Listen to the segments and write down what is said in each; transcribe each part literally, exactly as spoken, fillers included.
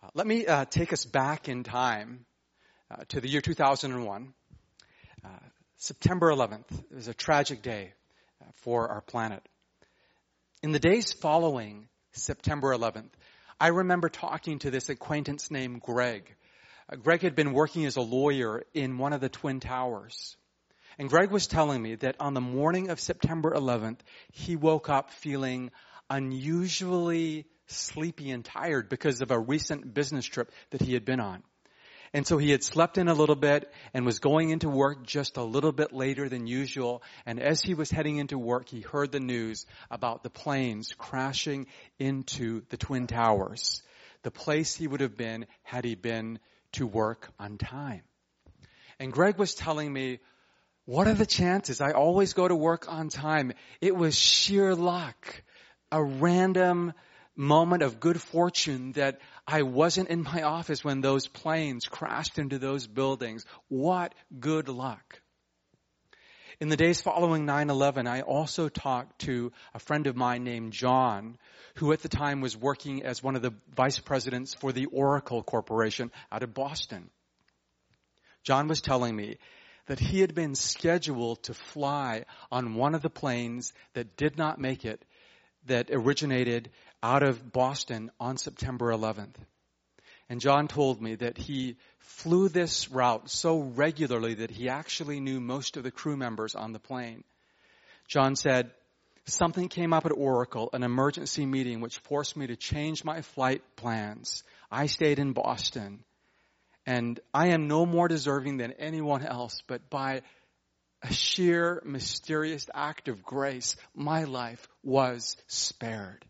Let me uh, take us back in time uh, to the year two thousand one. Uh, September eleventh is a tragic day uh, for our planet. In the days following September eleventh, I remember talking to this acquaintance named Greg. Uh, Greg had been working as a lawyer in one of the Twin Towers. And Greg was telling me that on the morning of September eleventh, he woke up feeling unusually sleepy and tired because of a recent business trip that he had been on. And so he had slept in a little bit and was going into work just a little bit later than usual. And as he was heading into work, he heard the news about the planes crashing into the Twin Towers, the place he would have been had he been to work on time. And Greg was telling me, what are the chances? I always go to work on time. It was sheer luck, a random moment of good fortune that I wasn't in my office when those planes crashed into those buildings. What good luck. In the days following nine eleven, I also talked to a friend of mine named John, who at the time was working as one of the vice presidents for the Oracle Corporation out of Boston. John was telling me that he had been scheduled to fly on one of the planes that did not make it, that originated out of Boston on September eleventh. And John told me that he flew this route so regularly that he actually knew most of the crew members on the plane. John said, something came up at Oracle, an emergency meeting, which forced me to change my flight plans. I stayed in Boston. And I am no more deserving than anyone else, but by a sheer mysterious act of grace, my life was spared.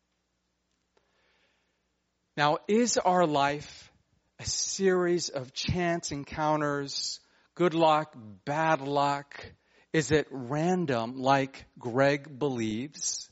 Now, is our life a series of chance encounters, good luck, bad luck? Is it random like Greg believes?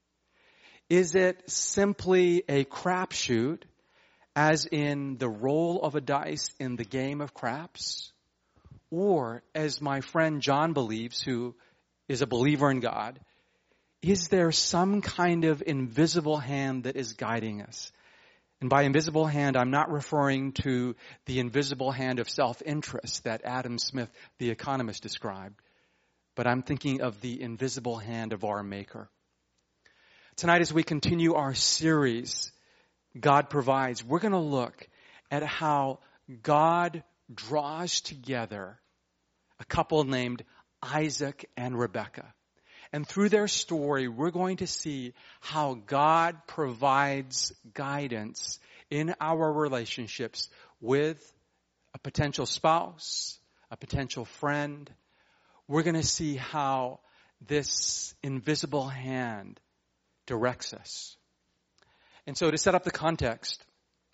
Is it simply a crapshoot, as in the roll of a dice in the game of craps? Or, as my friend John believes, who is a believer in God, is there some kind of invisible hand that is guiding us? And by invisible hand, I'm not referring to the invisible hand of self-interest that Adam Smith, the economist, described, but I'm thinking of the invisible hand of our Maker. Tonight, as we continue our series, God Provides, we're going to look at how God draws together a couple named Isaac and Rebekah. And through their story, we're going to see how God provides guidance in our relationships with a potential spouse, a potential friend. We're going to see how this invisible hand directs us. And so to set up the context,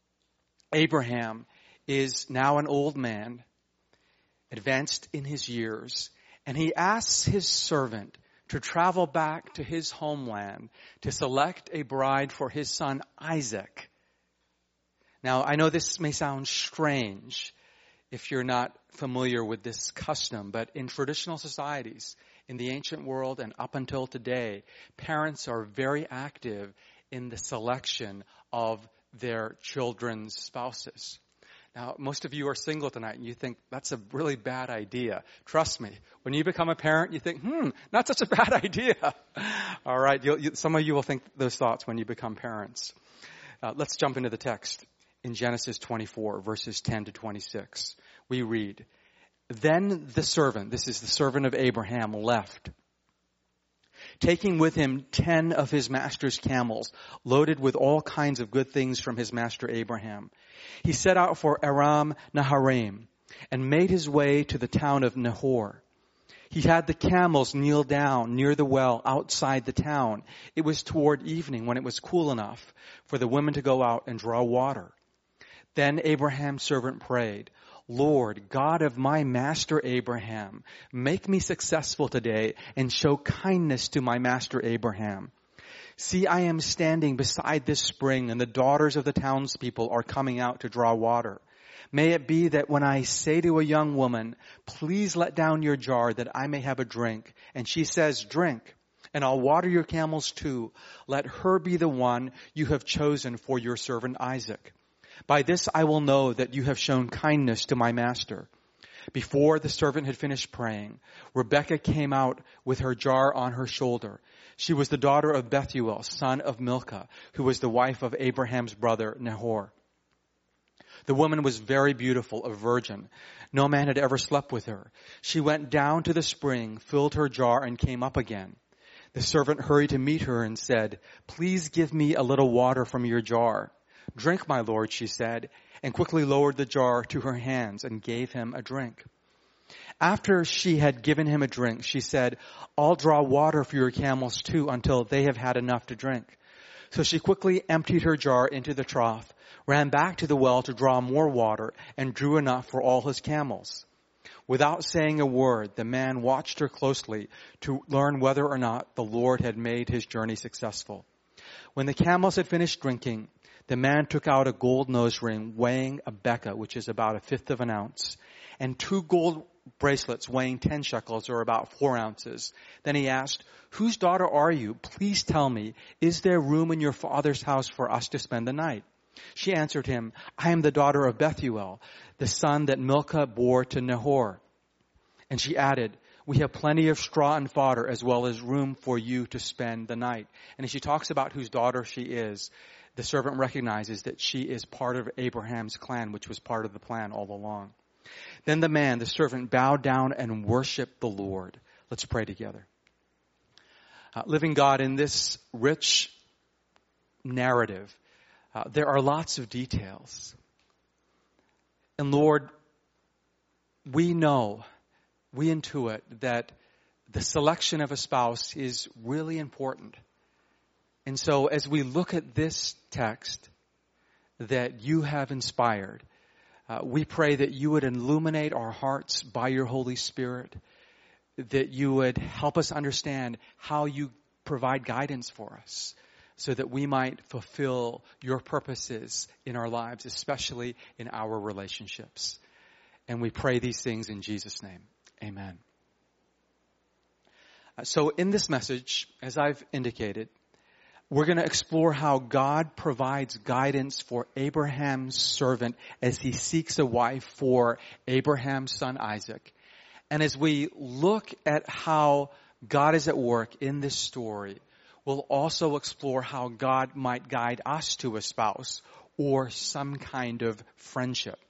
Abraham is now an old man, advanced in his years, and he asks his servant to travel back to his homeland to select a bride for his son Isaac. Now, I know this may sound strange if you're not familiar with this custom, but in traditional societies, in the ancient world and up until today, parents are very active in the selection of their children's spouses. Now, most of you are single tonight, and you think, that's a really bad idea. Trust me, when you become a parent, you think, hmm, not such a bad idea. All right, you'll, you, some of you will think those thoughts when you become parents. Uh, let's jump into the text. In Genesis twenty-four, verses ten to twenty-six, we read, Then the servant, this is the servant of Abraham, left, taking with him ten of his master's camels, loaded with all kinds of good things from his master Abraham. He set out for Aram Naharaim and made his way to the town of Nahor. He had the camels kneel down near the well outside the town. It was toward evening when it was cool enough for the women to go out and draw water. Then Abraham's servant prayed, Lord, God of my master Abraham, make me successful today and show kindness to my master Abraham. See, I am standing beside this spring, and the daughters of the townspeople are coming out to draw water. May it be that when I say to a young woman, please let down your jar that I may have a drink, and she says, drink, and I'll water your camels too, let her be the one you have chosen for your servant Isaac. By this I will know that you have shown kindness to my master." Before the servant had finished praying, Rebekah came out with her jar on her shoulder. She was the daughter of Bethuel, son of Milcah, who was the wife of Abraham's brother Nahor. The woman was very beautiful, a virgin. No man had ever slept with her. She went down to the spring, filled her jar, and came up again. The servant hurried to meet her and said, "Please give me a little water from your jar." "Drink, my lord," she said, and quickly lowered the jar to her hands and gave him a drink. After she had given him a drink, she said, "I'll draw water for your camels too until they have had enough to drink." So she quickly emptied her jar into the trough, ran back to the well to draw more water, and drew enough for all his camels. Without saying a word, the man watched her closely to learn whether or not the Lord had made his journey successful. When the camels had finished drinking, the man took out a gold nose ring weighing a beka, which is about a fifth of an ounce, and two gold bracelets weighing ten shekels, or about four ounces. Then he asked, "Whose daughter are you? Please tell me, is there room in your father's house for us to spend the night?" She answered him, "I am the daughter of Bethuel, the son that Milcah bore to Nahor." And she added, "We have plenty of straw and fodder, as well as room for you to spend the night." And as she talks about whose daughter she is, the servant recognizes that she is part of Abraham's clan, which was part of the plan all along. Then the man, the servant, bowed down and worshiped the Lord. Let's pray together. Uh, living God, in this rich narrative, uh, there are lots of details. And Lord, we know, we intuit that the selection of a spouse is really important. And so as we look at this text that you have inspired, uh, we pray that you would illuminate our hearts by your Holy Spirit, that you would help us understand how you provide guidance for us so that we might fulfill your purposes in our lives, especially in our relationships. And we pray these things in Jesus' name. Amen. Uh, so in this message, as I've indicated, we're going to explore how God provides guidance for Abraham's servant as he seeks a wife for Abraham's son Isaac. And as we look at how God is at work in this story, we'll also explore how God might guide us to a spouse or some kind of friendship.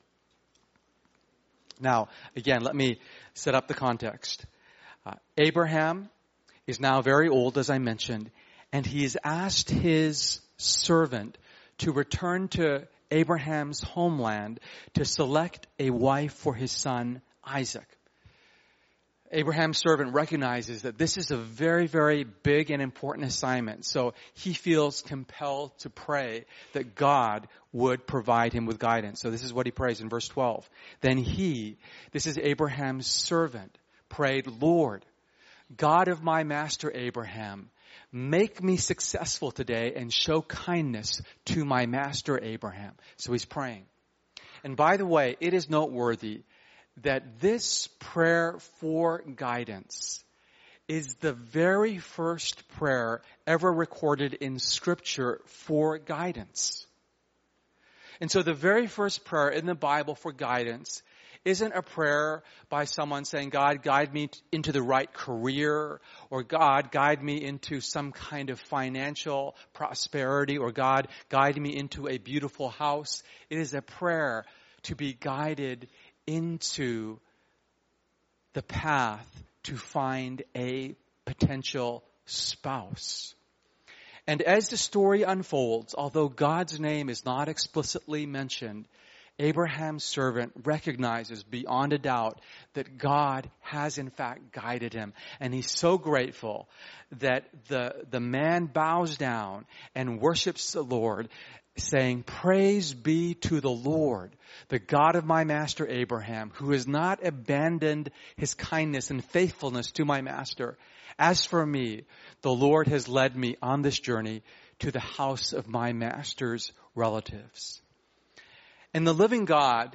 Now, again, let me set up the context. Uh, Abraham is now very old, as I mentioned, and he's asked his servant to return to Abraham's homeland to select a wife for his son Isaac. Abraham's servant recognizes that this is a very, very big and important assignment. So he feels compelled to pray that God would provide him with guidance. So this is what he prays in verse twelve. Then he, this is Abraham's servant, prayed, "Lord, God of my master Abraham, make me successful today and show kindness to my master Abraham." So he's praying. And by the way, it is noteworthy that this prayer for guidance is the very first prayer ever recorded in Scripture for guidance. And so the very first prayer in the Bible for guidance isn't a prayer by someone saying, "God, guide me into the right career," or "God, guide me into some kind of financial prosperity," or "God, guide me into a beautiful house." It is a prayer to be guided into the path to find a potential spouse. And as the story unfolds, although God's name is not explicitly mentioned, Abraham's servant recognizes beyond a doubt that God has in fact guided him. And he's so grateful that the, the man bows down and worships the Lord, saying, "Praise be to the Lord, the God of my master Abraham, who has not abandoned his kindness and faithfulness to my master. As for me, the Lord has led me on this journey to the house of my master's relatives." And the living God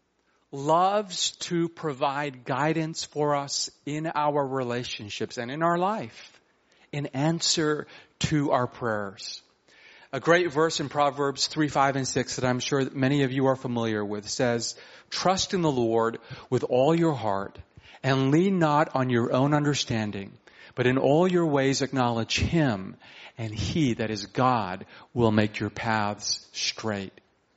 loves to provide guidance for us in our relationships and in our life in answer to our prayers. A great verse in Proverbs three, five, and six that I'm sure that many of you are familiar with says, "Trust in the Lord with all your heart and lean not on your own understanding, but in all your ways acknowledge Him, and He, that is God, will make your paths straight."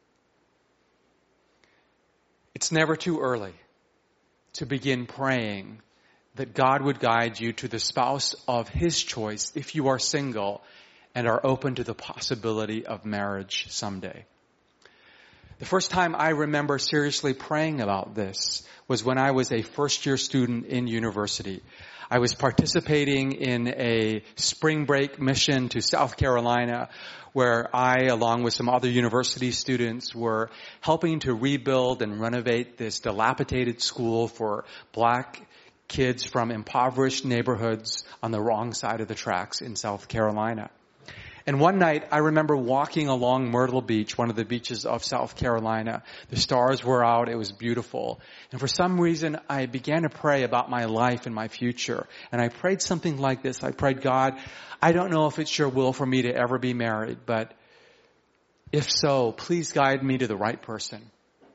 It's never too early to begin praying that God would guide you to the spouse of His choice if you are single and are open to the possibility of marriage someday. The first time I remember seriously praying about this was when I was a first-year student in university. I was participating in a spring break mission to South Carolina, where I, along with some other university students, were helping to rebuild and renovate this dilapidated school for black kids from impoverished neighborhoods on the wrong side of the tracks in South Carolina. And one night, I remember walking along Myrtle Beach, one of the beaches of South Carolina. The stars were out. It was beautiful. And for some reason, I began to pray about my life and my future. And I prayed something like this. I prayed, "God, I don't know if it's your will for me to ever be married, but if so, please guide me to the right person.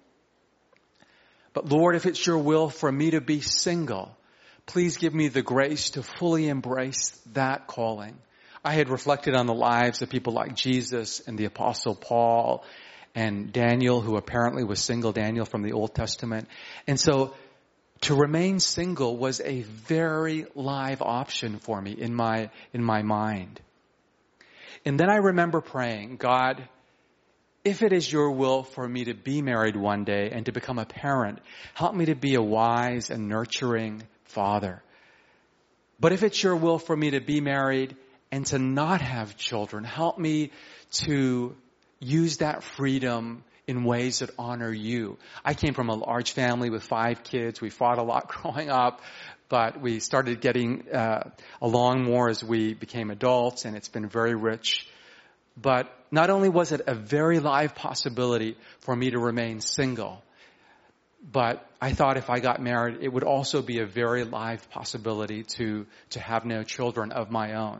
But Lord, if it's your will for me to be single, please give me the grace to fully embrace that calling." I had reflected on the lives of people like Jesus and the Apostle Paul and Daniel, who apparently was single, Daniel from the Old Testament. And so to remain single was a very live option for me in my, in my mind. And then I remember praying, "God, if it is your will for me to be married one day and to become a parent, help me to be a wise and nurturing father. But if it's your will for me to be married and to not have children, help me to use that freedom in ways that honor you." I came from a large family with five kids. We fought a lot growing up, but we started getting uh, along more as we became adults, and it's been very rich. But not only was it a very live possibility for me to remain single, but I thought if I got married, it would also be a very live possibility to, to have no children of my own.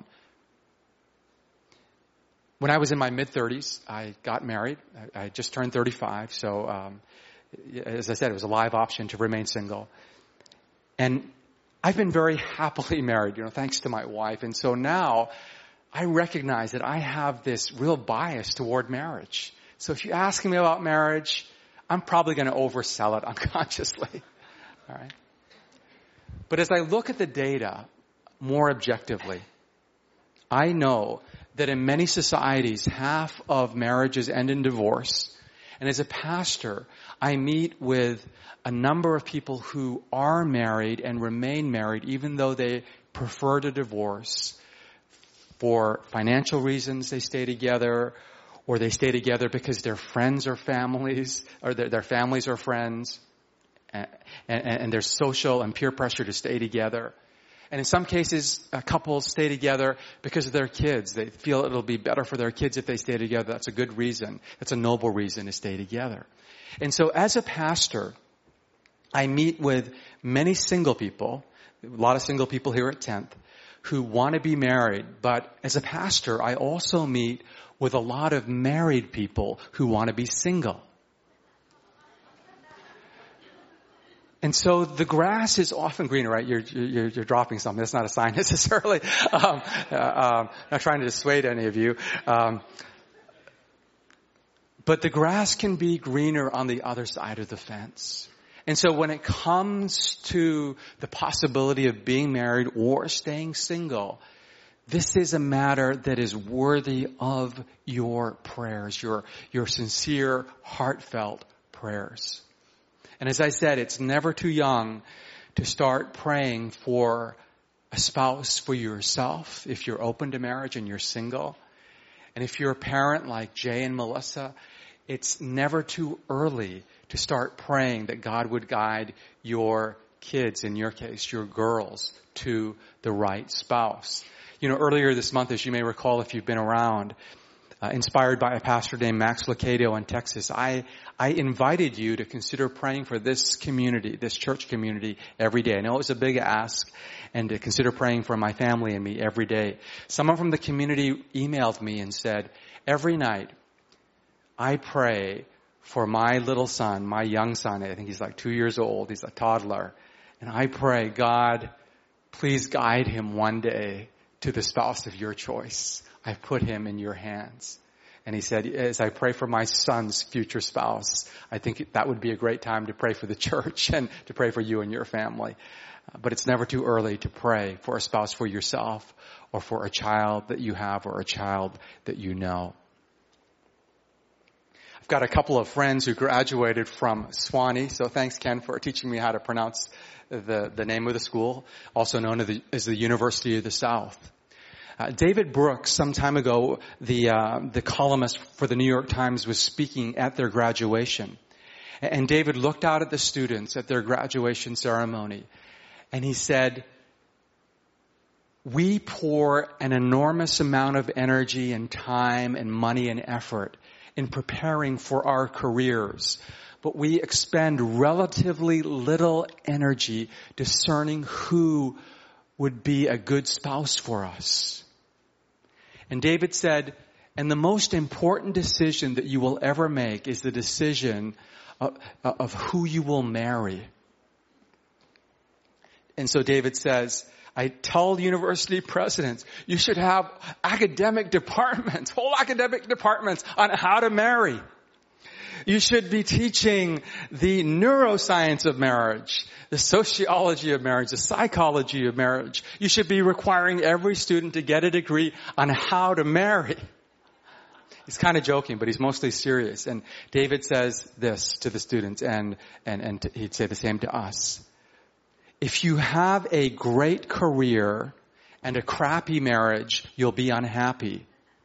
When I was in my mid-thirties, I got married. I, I just turned thirty-five, so um, as I said, it was a live option to remain single. And I've been very happily married, you know, thanks to my wife. And so now I recognize that I have this real bias toward marriage. So if you ask me about marriage, I'm probably going to oversell it unconsciously. All right. But as I look at the data more objectively, I know that in many societies, half of marriages end in divorce. And as a pastor, I meet with a number of people who are married and remain married, even though they prefer to divorce. For financial reasons, they stay together, or they stay together because their friends are families, or their, their families are friends, and, and, and there's social and peer pressure to stay together. And in some cases, uh, couples stay together because of their kids. They feel it'll be better for their kids if they stay together. That's a good reason. That's a noble reason to stay together. And so as a pastor, I meet with many single people, a lot of single people here at tenth, who want to be married. But as a pastor, I also meet with a lot of married people who want to be single. And so the grass is often greener, right? You're, you're, you're dropping something. That's not a sign necessarily. Um, uh, um, not trying to dissuade any of you. Um, but the grass can be greener on the other side of the fence. And so when it comes to the possibility of being married or staying single, this is a matter that is worthy of your prayers, your, your sincere, heartfelt prayers. And as I said, it's never too young to start praying for a spouse for yourself if you're open to marriage and you're single. And if you're a parent like Jay and Melissa, it's never too early to start praying that God would guide your kids, in your case, your girls, to the right spouse. You know, earlier this month, as you may recall if you've been around, Uh, inspired by a pastor named Max Lucado in Texas, I, I invited you to consider praying for this community, this church community every day. I know it was a big ask, and to consider praying for my family and me every day. Someone from the community emailed me and said, every night, I pray for my little son, my young son. I think he's like two years old. He's a toddler. And I pray, God, please guide him one day to the spouse of your choice. I've put him in your hands. And he said, as I pray for my son's future spouse, I think that would be a great time to pray for the church and to pray for you and your family. Uh, but it's never too early to pray for a spouse for yourself or for a child that you have or a child that you know. I've got a couple of friends who graduated from Sewanee, so thanks, Ken, for teaching me how to pronounce the, the name of the school, also known as the, as the University of the South. Uh, David Brooks, some time ago, the uh, the columnist for the New York Times, was speaking at their graduation. And David looked out at the students at their graduation ceremony, and he said, we pour an enormous amount of energy and time and money and effort in preparing for our careers, but we expend relatively little energy discerning who would be a good spouse for us. And David said, and the most important decision that you will ever make is the decision of, of who you will marry. And so David says, I tell university presidents, you should have academic departments, whole academic departments on how to marry. You should be teaching the neuroscience of marriage, the sociology of marriage, the psychology of marriage. You should be requiring every student to get a degree on how to marry. He's kind of joking, but he's mostly serious. And David says this to the students, and, and, and to, he'd say the same to us. If you have a great career and a crappy marriage, you'll be unhappy.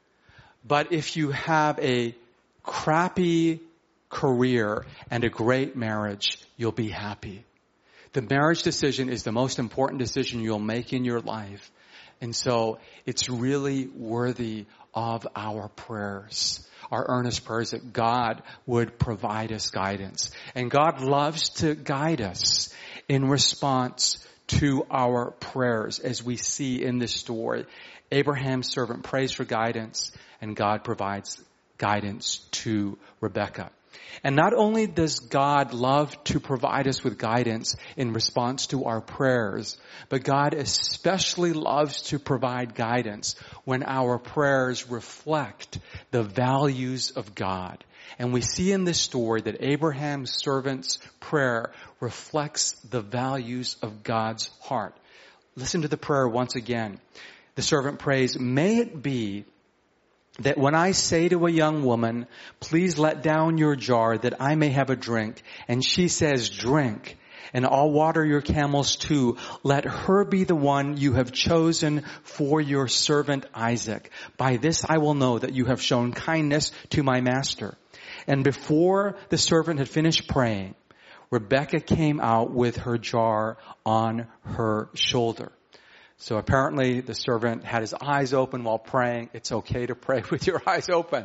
But if you have a crappy career and a great marriage, you'll be happy. The marriage decision is the most important decision you'll make in your life. And so it's really worthy of our prayers, our earnest prayers that God would provide us guidance. And God loves to guide us in response to our prayers, as we see in this story. Abraham's servant prays for guidance, and God provides guidance to Rebekah. And not only does God love to provide us with guidance in response to our prayers, but God especially loves to provide guidance when our prayers reflect the values of God. And we see in this story that Abraham's servant's prayer reflects the values of God's heart. Listen to the prayer once again. The servant prays, may it be that when I say to a young woman, please let down your jar that I may have a drink, and she says, drink, and I'll water your camels too, let her be the one you have chosen for your servant Isaac. By this I will know that you have shown kindness to my master. And before the servant had finished praying, Rebekah came out with her jar on her shoulder. So apparently the servant had his eyes open while praying. It's okay to pray with your eyes open.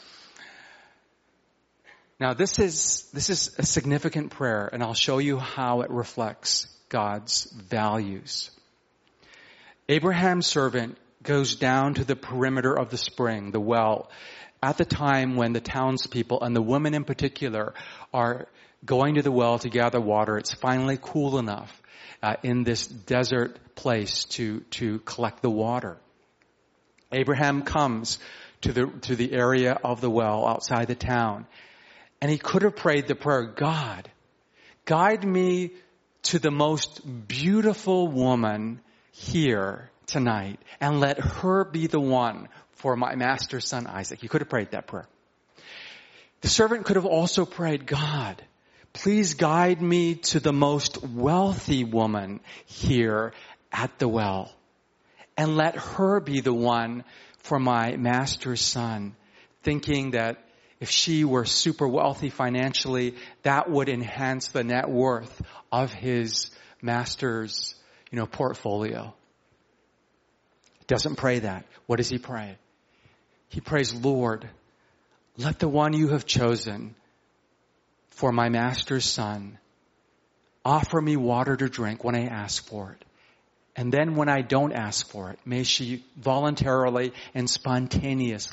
Now this is, this is a significant prayer, and I'll show you how it reflects God's values. Abraham's servant goes down to the perimeter of the spring, the well, at the time when the townspeople, and the women in particular, are going to the well to gather water. It's finally cool enough Uh, in this desert place to, to collect the water. Abraham comes to the, to the area of the well outside the town. And he could have prayed the prayer, God, guide me to the most beautiful woman here tonight, and let her be the one for my master's son Isaac. He could have prayed that prayer. The servant could have also prayed, God, please guide me to the most wealthy woman here at the well, and let her be the one for my master's son, thinking that if she were super wealthy financially, that would enhance the net worth of his master's, you know, portfolio. Doesn't pray that. What does he pray? He prays, Lord, let the one you have chosen for my master's son offer me water to drink when I ask for it. And then when I don't ask for it, may she voluntarily and spontaneously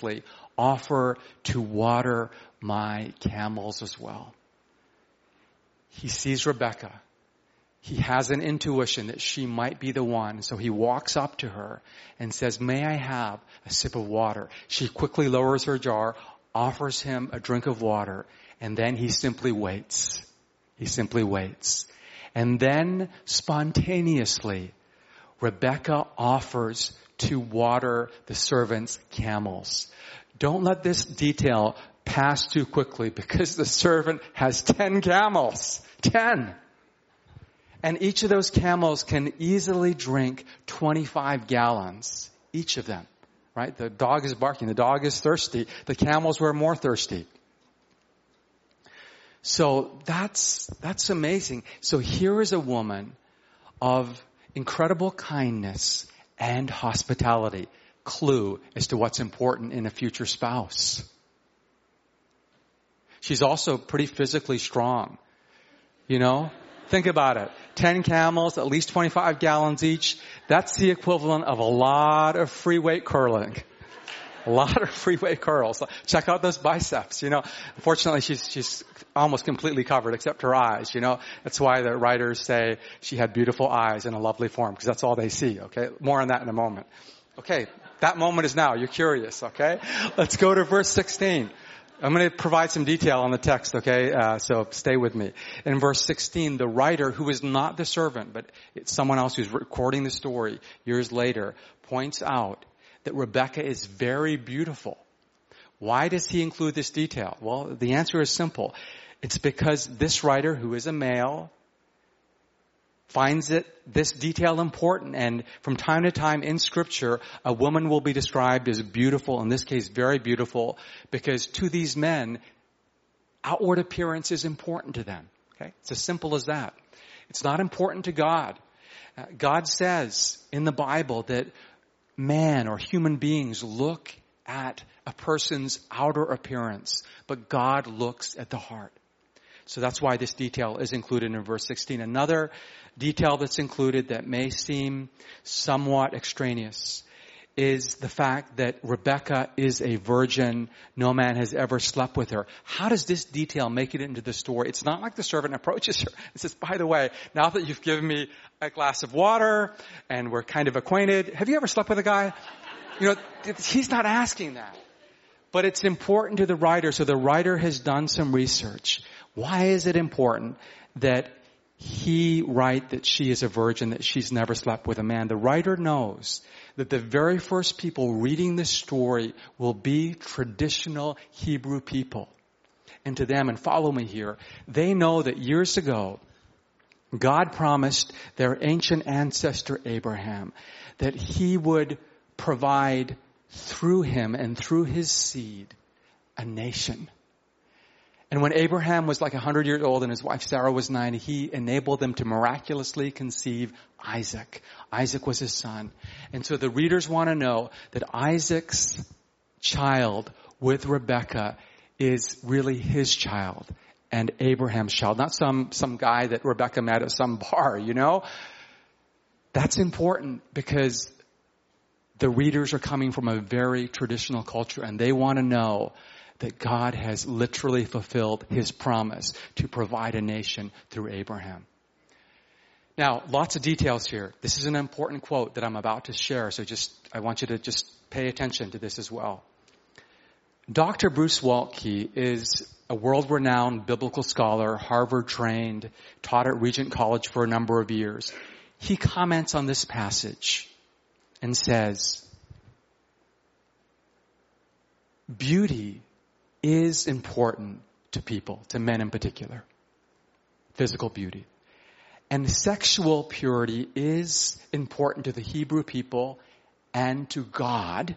offer to water my camels as well. He sees Rebekah. He has an intuition that she might be the one. So he walks up to her and says, may I have a sip of water? She quickly lowers her jar, offers him a drink of water, and then he simply waits. He simply waits. And then spontaneously, Rebekah offers to water the servant's camels. Don't let this detail pass too quickly, because the servant has ten camels. Ten. And each of those camels can easily drink twenty-five gallons, each of them. Right? The dog is barking. The dog is thirsty. The camels were more thirsty. So that's, that's amazing. So here is a woman of incredible kindness and hospitality. Clue as to what's important in a future spouse. She's also pretty physically strong. You know? Think about it. Ten camels, at least twenty-five gallons each. That's the equivalent of a lot of free weight curling. A lot of free weight curls. Check out those biceps, you know. Unfortunately, she's, she's almost completely covered except her eyes, you know. That's why the writers say she had beautiful eyes and a lovely form, because that's all they see, okay? More on that in a moment. Okay, that moment is now. You're curious, okay? Let's go to verse sixteen. I'm going to provide some detail on the text, okay? Uh, so stay with me. In verse sixteen, the writer, who is not the servant, but it's someone else who's recording the story years later, points out that Rebekah is very beautiful. Why does he include this detail? Well, the answer is simple. It's because this writer, who is a male, finds it, this detail important. And from time to time in Scripture, a woman will be described as beautiful, in this case very beautiful, because to these men, outward appearance is important to them. Okay? It's as simple as that. It's not important to God. Uh, God says in the Bible that man or human beings look at a person's outer appearance, but God looks at the heart. So that's why this detail is included in verse sixteen. Another detail that's included that may seem somewhat extraneous is the fact that Rebekah is a virgin. No man has ever slept with her. How does this detail make it into the story? It's not like the servant approaches her and says, by the way, now that you've given me a glass of water and we're kind of acquainted, have you ever slept with a guy? You know, he's not asking that. But it's important to the writer. So the writer has done some research. Why is it important that he write that she is a virgin, that she's never slept with a man? The writer knows that the very first people reading this story will be traditional Hebrew people. And to them, and follow me here, they know that years ago, God promised their ancient ancestor Abraham that he would provide through him and through his seed a nation. And when Abraham was like a hundred years old and his wife Sarah was ninety, he enabled them to miraculously conceive Isaac. Isaac was his son. And so the readers want to know that Isaac's child with Rebekah is really his child and Abraham's child. Not some, some guy that Rebekah met at some bar, you know. That's important because the readers are coming from a very traditional culture and they want to know that God has literally fulfilled his promise to provide a nation through Abraham. Now, lots of details here. This is an important quote that I'm about to share, so just I want you to just pay attention to this as well. Doctor Bruce Waltke is a world-renowned biblical scholar, Harvard-trained, taught at Regent College for a number of years. He comments on this passage and says, beauty is important to people, to men in particular. Physical beauty. And sexual purity is important to the Hebrew people and to God.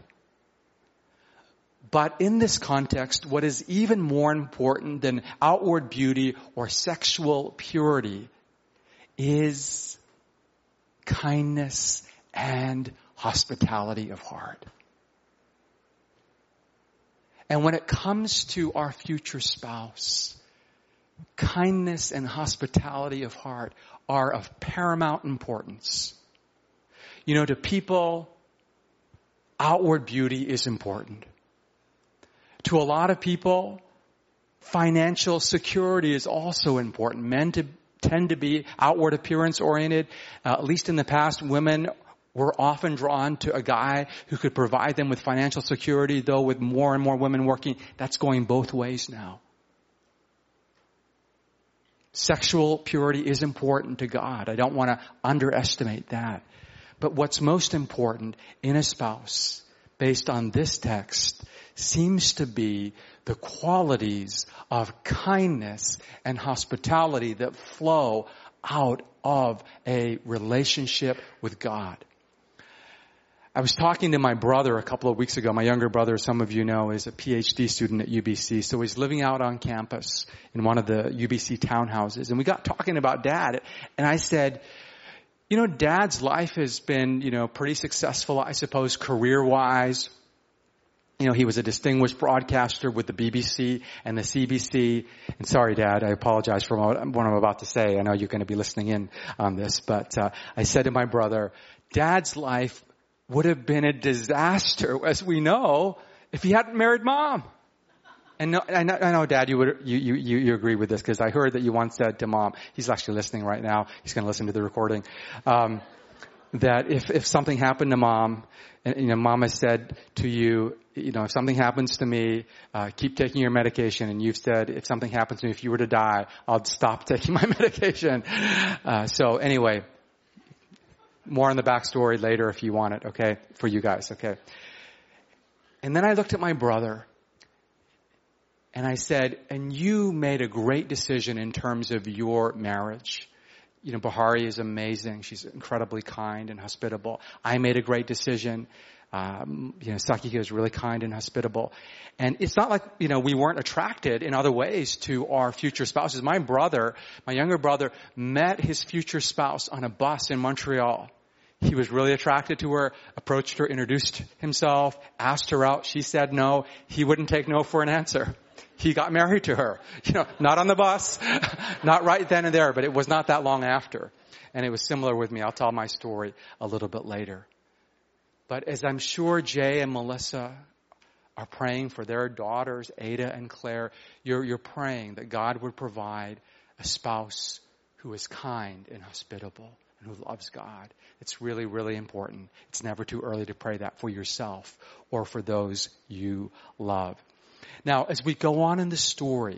But in this context, what is even more important than outward beauty or sexual purity is kindness and hospitality of heart. And when it comes to our future spouse, kindness and hospitality of heart are of paramount importance. You know, to people, outward beauty is important. To a lot of people, financial security is also important. Men to, tend to be outward appearance oriented. Uh, at least in the past, women were often drawn to a guy who could provide them with financial security, though with more and more women working, that's going both ways now. Sexual purity is important to God. I don't want to underestimate that. But what's most important in a spouse, based on this text, seems to be the qualities of kindness and hospitality that flow out of a relationship with God. I was talking to my brother a couple of weeks ago. My younger brother, some of you know, is a P H D student at U B C. So he's living out on campus in one of the U B C townhouses. And we got talking about Dad. And I said, you know, Dad's life has been, you know, pretty successful, I suppose, career-wise. You know, he was a distinguished broadcaster with the B B C and the C B C. And sorry, Dad, I apologize for what I'm about to say. I know you're going to be listening in on this. But uh, I said to my brother, Dad's life would have been a disaster, as we know, if he hadn't married Mom. And no, I, know, I know, Dad, you would you you you agree with this, because I heard that you once said to Mom, he's actually listening right now. He's going to listen to the recording. Um, that if if something happened to Mom, and you know, Mama said to you, you know, if something happens to me, uh, keep taking your medication. And you've said, if something happens to me, if you were to die, I'll stop taking my medication. Uh, so anyway. More on the backstory later if you want it, okay? For you guys, okay? And then I looked at my brother and I said, and you made a great decision in terms of your marriage. You know, Bahari is amazing. She's incredibly kind and hospitable. I made a great decision. Um, you know, Sakiko is really kind and hospitable. And it's not like, you know, we weren't attracted in other ways to our future spouses. My brother, my younger brother, met his future spouse on a bus in Montreal. He was really attracted to her, approached her, introduced himself, asked her out. She said no. He wouldn't take no for an answer. He got married to her. You know, not on the bus, not right then and there, but it was not that long after. And it was similar with me. I'll tell my story a little bit later. But as I'm sure Jay and Melissa are praying for their daughters, Ada and Claire, you're, you're praying that God would provide a spouse who is kind and hospitable and who loves God. It's really, really important. It's never too early to pray that for yourself or for those you love. Now, as we go on in the story,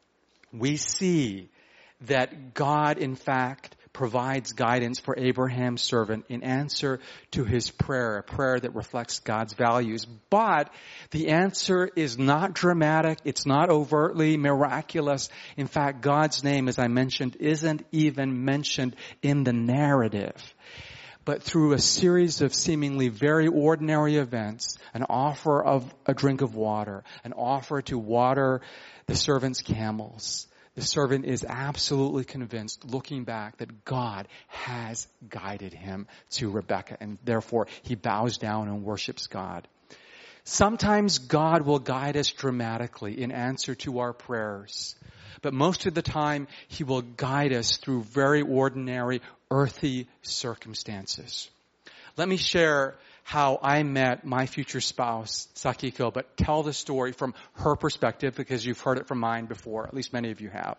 we see that God, in fact, provides guidance for Abraham's servant in answer to his prayer, a prayer that reflects God's values. But the answer is not dramatic. It's not overtly miraculous. In fact, God's name, as I mentioned, isn't even mentioned in the narrative. But through a series of seemingly very ordinary events, an offer of a drink of water, an offer to water the servant's camels, the servant is absolutely convinced, looking back, that God has guided him to Rebekah, and therefore he bows down and worships God. Sometimes God will guide us dramatically in answer to our prayers, but most of the time he will guide us through very ordinary, earthy circumstances. Let me share how I met my future spouse, Sakiko, but tell the story from her perspective because you've heard it from mine before. At least many of you have.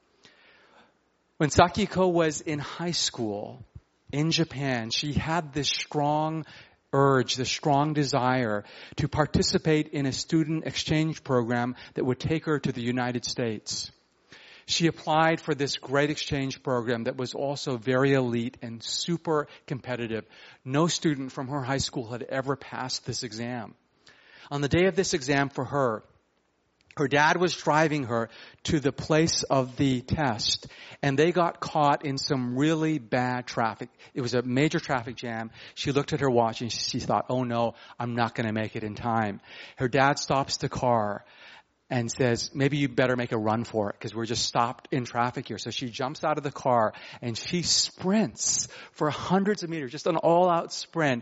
When Sakiko was in high school in Japan, she had this strong urge, this strong desire to participate in a student exchange program that would take her to the United States. She applied for this great exchange program that was also very elite and super competitive. No student from her high school had ever passed this exam. On the day of this exam for her, her dad was driving her to the place of the test, and they got caught in some really bad traffic. It was a major traffic jam. She looked at her watch and she thought, oh no, I'm not going to make it in time. Her dad stops the car and says, maybe you better make a run for it because we're just stopped in traffic here. So she jumps out of the car and she sprints for hundreds of meters, just an all-out sprint,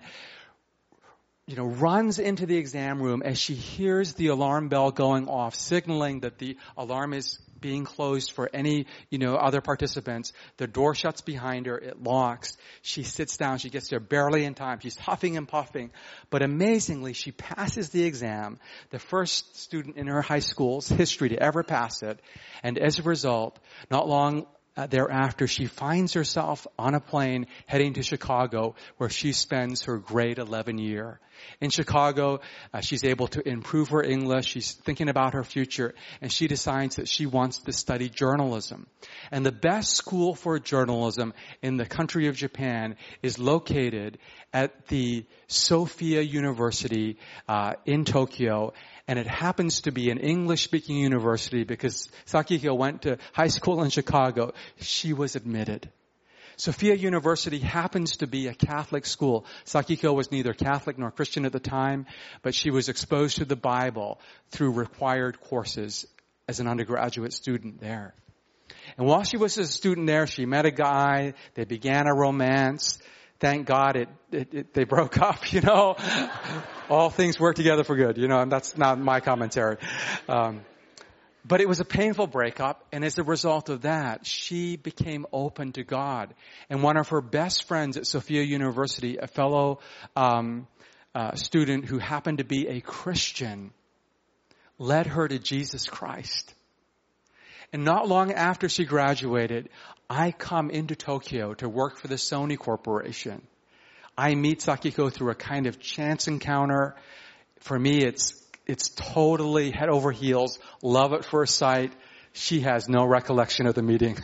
you know, runs into the exam room as she hears the alarm bell going off, signaling that the alarm is being closed for any, you know, other participants. The door shuts behind her. It locks. She sits down. She gets there barely in time. She's huffing and puffing. But amazingly, she passes the exam, the first student in her high school's history to ever pass it. And as a result, not long Uh, thereafter, she finds herself on a plane heading to Chicago, where she spends her grade eleven year. In Chicago, uh, she's able to improve her English. She's thinking about her future, and she decides that she wants to study journalism. And the best school for journalism in the country of Japan is located at the Sophia University uh, in Tokyo. And it happens to be an English-speaking university because Sakiko went to high school in Chicago. She was admitted. Sophia University happens to be a Catholic school. Sakiko was neither Catholic nor Christian at the time, but she was exposed to the Bible through required courses as an undergraduate student there. And while she was a student there, she met a guy. They began a romance. Thank God it, it, it they broke up, you know. All things work together for good, you know, and that's not my commentary. Um, but it was a painful breakup, and as a result of that, she became open to God. And one of her best friends at Sophia University, a fellow um, uh, student who happened to be a Christian, led her to Jesus Christ. And not long after she graduated, I come into Tokyo to work for the Sony Corporation. I meet Sakiko through a kind of chance encounter. For me, it's it's totally head over heels, love at first sight. She has no recollection of the meeting.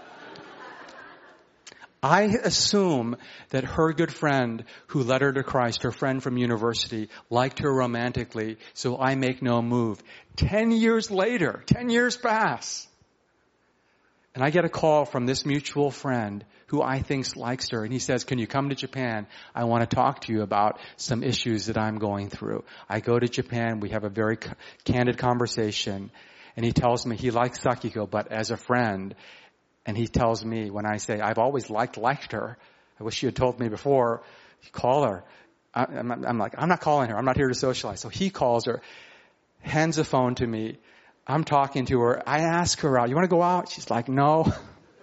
I assume that her good friend who led her to Christ, her friend from university, liked her romantically, so I make no move. Ten years later, ten years pass. And I get a call from this mutual friend who I think likes her. And he says, can you come to Japan? I want to talk to you about some issues that I'm going through. I go to Japan. We have a very candid conversation. And he tells me he likes Sakiko, but as a friend. And he tells me when I say, I've always liked, liked her. I wish you had told me before. Call her. I, I'm, I'm like, I'm not calling her. I'm not here to socialize. So he calls her, hands the phone to me. I'm talking to her. I ask her out. You want to go out? She's like, no.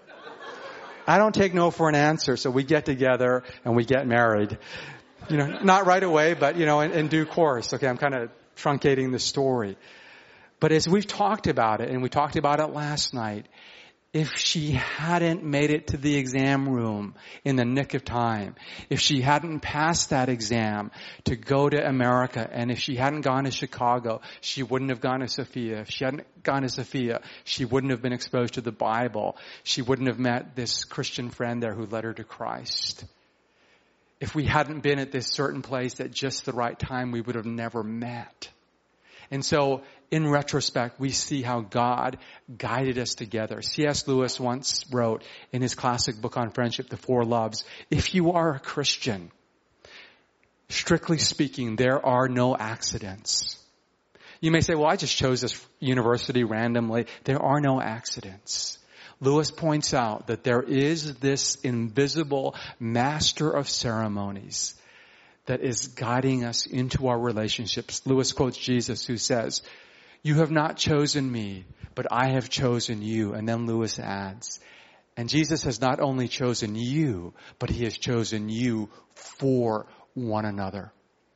I don't take no for an answer. So we get together and we get married. You know, not right away, but, you know, in, in due course. Okay, I'm kind of truncating the story. But as we've talked about it, and we talked about it last night, if she hadn't made it to the exam room in the nick of time, if she hadn't passed that exam to go to America, and if she hadn't gone to Chicago, she wouldn't have gone to Sophia. If she hadn't gone to Sophia, she wouldn't have been exposed to the Bible. She wouldn't have met this Christian friend there who led her to Christ. If we hadn't been at this certain place at just the right time, we would have never met. And so, in retrospect, we see how God guided us together. C S Lewis once wrote in his classic book on friendship, The Four Loves, if you are a Christian, strictly speaking, there are no accidents. You may say, well, I just chose this university randomly. There are no accidents. Lewis points out that there is this invisible master of ceremonies that is guiding us into our relationships. Lewis quotes Jesus who says, you have not chosen me, but I have chosen you. And then Lewis adds, and Jesus has not only chosen you, but he has chosen you for one another.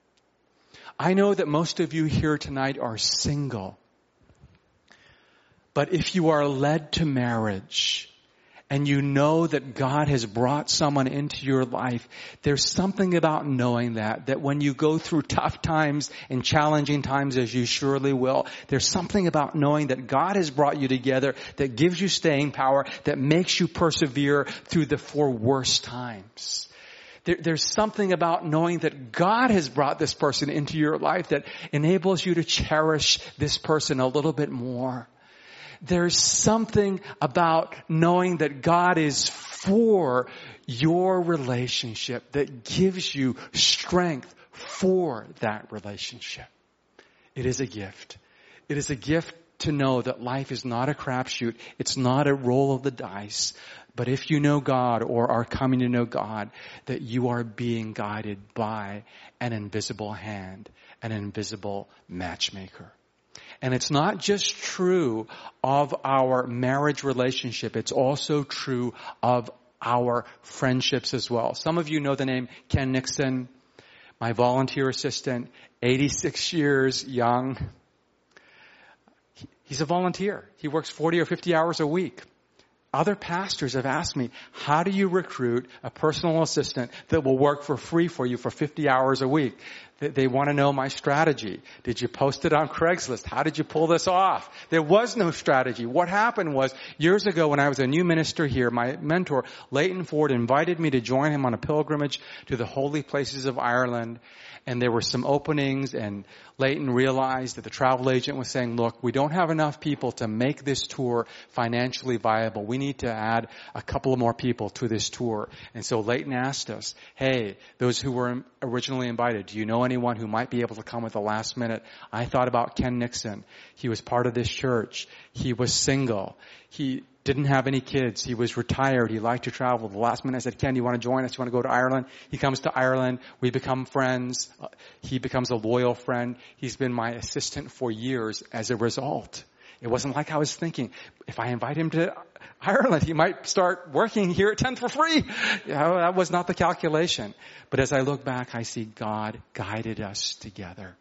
I know that most of you here tonight are single. But if you are led to marriage, and you know that God has brought someone into your life, there's something about knowing that, that when you go through tough times and challenging times, as you surely will, there's something about knowing that God has brought you together that gives you staying power, that makes you persevere through the four worst times. There, there's something about knowing that God has brought this person into your life that enables you to cherish this person a little bit more. There's something about knowing that God is for your relationship that gives you strength for that relationship. It is a gift. It is a gift to know that life is not a crapshoot. It's not a roll of the dice. But if you know God or are coming to know God, that you are being guided by an invisible hand, an invisible matchmaker. And it's not just true of our marriage relationship. It's also true of our friendships as well. Some of you know the name Ken Nixon, my volunteer assistant, eighty-six years young. He's a volunteer. He works forty or fifty hours a week. Other pastors have asked me, how do you recruit a personal assistant that will work for free for you for fifty hours a week? They, they want to know my strategy. Did you post it on Craigslist? How did you pull this off? There was no strategy. What happened was, years ago when I was a new minister here, my mentor, Leighton Ford, invited me to join him on a pilgrimage to the holy places of Ireland. And there were some openings, and Leighton realized that the travel agent was saying, look, we don't have enough people to make this tour financially viable. We need to add a couple of more people to this tour. And so Leighton asked us, hey, those who were originally invited, do you know anyone who might be able to come at the last minute? I thought about Ken Nixon. He was part of this church. He was single. He didn't have any kids. He was retired. He liked to travel. The last minute I said, Ken, do you want to join us? Do you want to go to Ireland? He comes to Ireland. We become friends. Uh, he becomes a loyal friend. He's been my assistant for years as a result. It wasn't like I was thinking, if I invite him to Ireland, he might start working here at tenth for free. You know, that was not the calculation. But as I look back, I see God guided us together.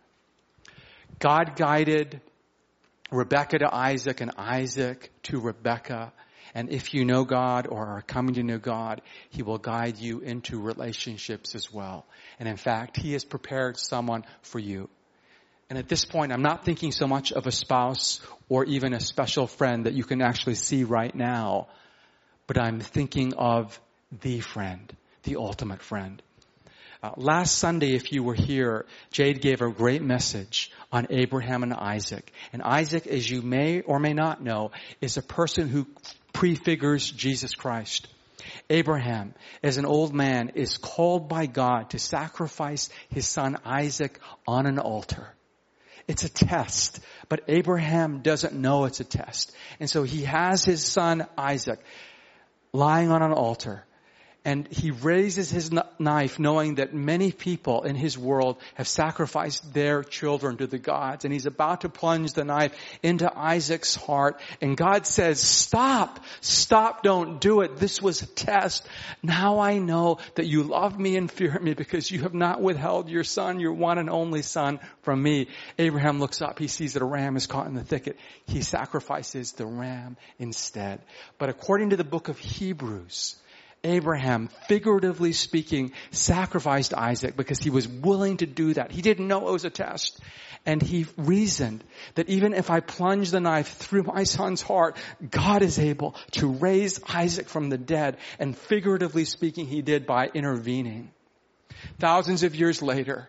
God guided Rebekah to Isaac and Isaac to Rebekah. And if you know God or are coming to know God, He will guide you into relationships as well. And in fact, He has prepared someone for you. And at this point, I'm not thinking so much of a spouse or even a special friend that you can actually see right now, but I'm thinking of the friend, the ultimate friend. Uh, last Sunday, if you were here, Jade gave a great message on Abraham and Isaac. And Isaac, as you may or may not know, is a person who prefigures Jesus Christ. Abraham, as an old man, is called by God to sacrifice his son Isaac on an altar. It's a test, but Abraham doesn't know it's a test. And so he has his son Isaac lying on an altar. And he raises his knife knowing that many people in his world have sacrificed their children to the gods. And he's about to plunge the knife into Isaac's heart. And God says, stop, stop, don't do it. This was a test. Now I know that you love me and fear me because you have not withheld your son, your one and only son, from me. Abraham looks up. He sees that a ram is caught in the thicket. He sacrifices the ram instead. But according to the book of Hebrews, Abraham, figuratively speaking, sacrificed Isaac because he was willing to do that. He didn't know it was a test. And he reasoned that even if I plunge the knife through my son's heart, God is able to raise Isaac from the dead. And figuratively speaking, he did by intervening. Thousands of years later,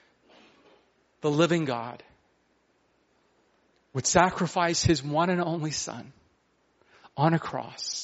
the living God would sacrifice his one and only son on a cross.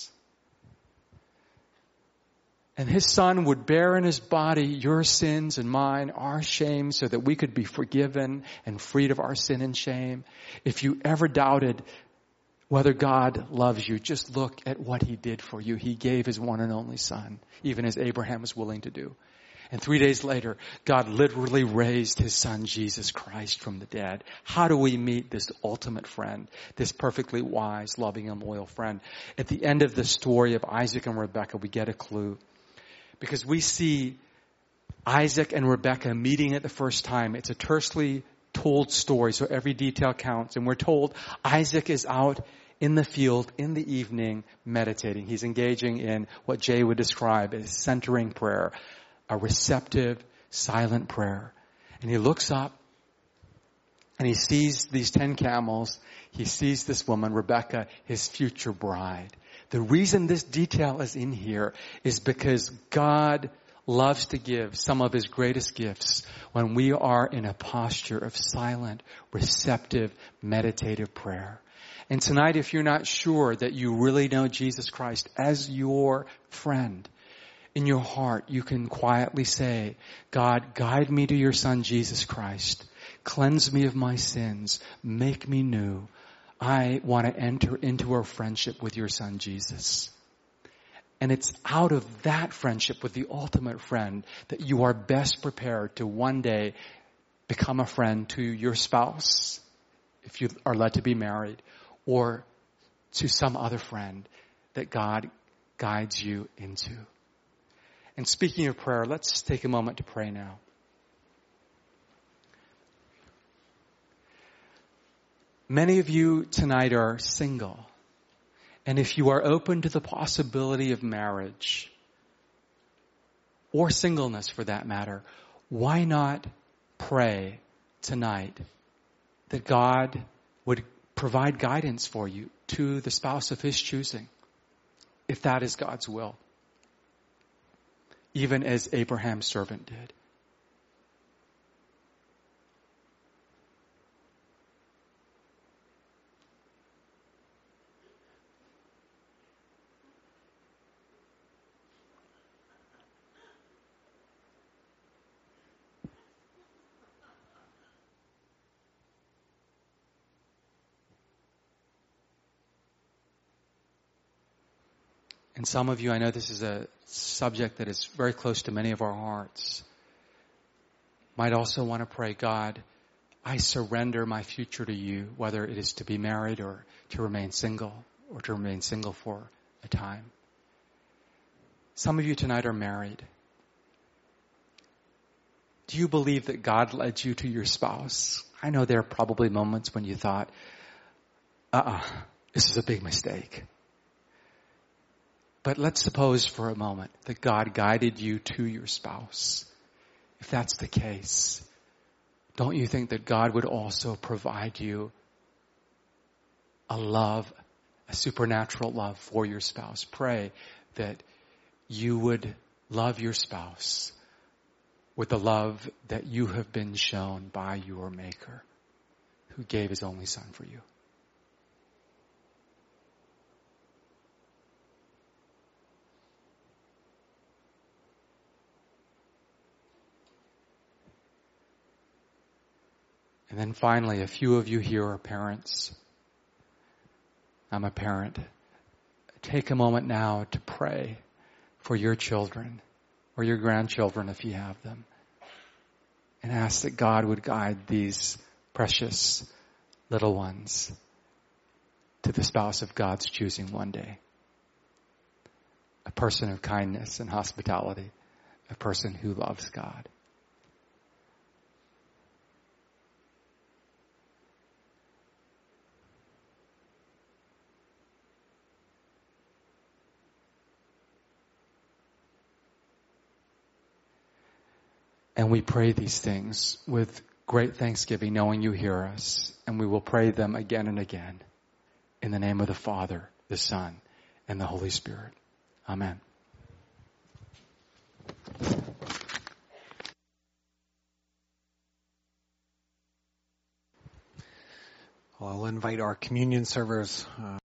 And his son would bear in his body your sins and mine, our shame, so that we could be forgiven and freed of our sin and shame. If you ever doubted whether God loves you, just look at what he did for you. He gave his one and only son, even as Abraham was willing to do. And three days later, God literally raised his son, Jesus Christ, from the dead. How do we meet this ultimate friend, this perfectly wise, loving, and loyal friend? At the end of the story of Isaac and Rebekah, we get a clue. Because we see Isaac and Rebekah meeting at the first time. It's a tersely told story, so every detail counts. And we're told Isaac is out in the field in the evening meditating. He's engaging in what Jay would describe as centering prayer, a receptive, silent prayer. And he looks up and he sees these ten camels. He sees this woman, Rebekah, his future bride. The reason this detail is in here is because God loves to give some of his greatest gifts when we are in a posture of silent, receptive, meditative prayer. And tonight, if you're not sure that you really know Jesus Christ as your friend, in your heart, you can quietly say, God, guide me to your son, Jesus Christ. Cleanse me of my sins. Make me new. I want to enter into a friendship with your son, Jesus. And it's out of that friendship with the ultimate friend that you are best prepared to one day become a friend to your spouse, if you are led to be married, or to some other friend that God guides you into. And speaking of prayer, let's take a moment to pray now. Many of you tonight are single. And if you are open to the possibility of marriage, or singleness for that matter, why not pray tonight that God would provide guidance for you to the spouse of His choosing, if that is God's will, even as Abraham's servant did. And some of you, I know this is a subject that is very close to many of our hearts, might also want to pray, God, I surrender my future to you, whether it is to be married or to remain single or to remain single for a time. Some of you tonight are married. Do you believe that God led you to your spouse? I know there are probably moments when you thought, uh-uh, this is a big mistake. But let's suppose for a moment that God guided you to your spouse. If that's the case, don't you think that God would also provide you a love, a supernatural love for your spouse? Pray that you would love your spouse with the love that you have been shown by your Maker, who gave His only Son for you. And then finally, a few of you here are parents. I'm a parent. Take a moment now to pray for your children or your grandchildren if you have them. And ask that God would guide these precious little ones to the spouse of God's choosing one day. A person of kindness and hospitality. A person who loves God. And we pray these things with great thanksgiving, knowing you hear us. And we will pray them again and again. In the name of the Father, the Son, and the Holy Spirit. Amen. I'll invite our communion servers. Uh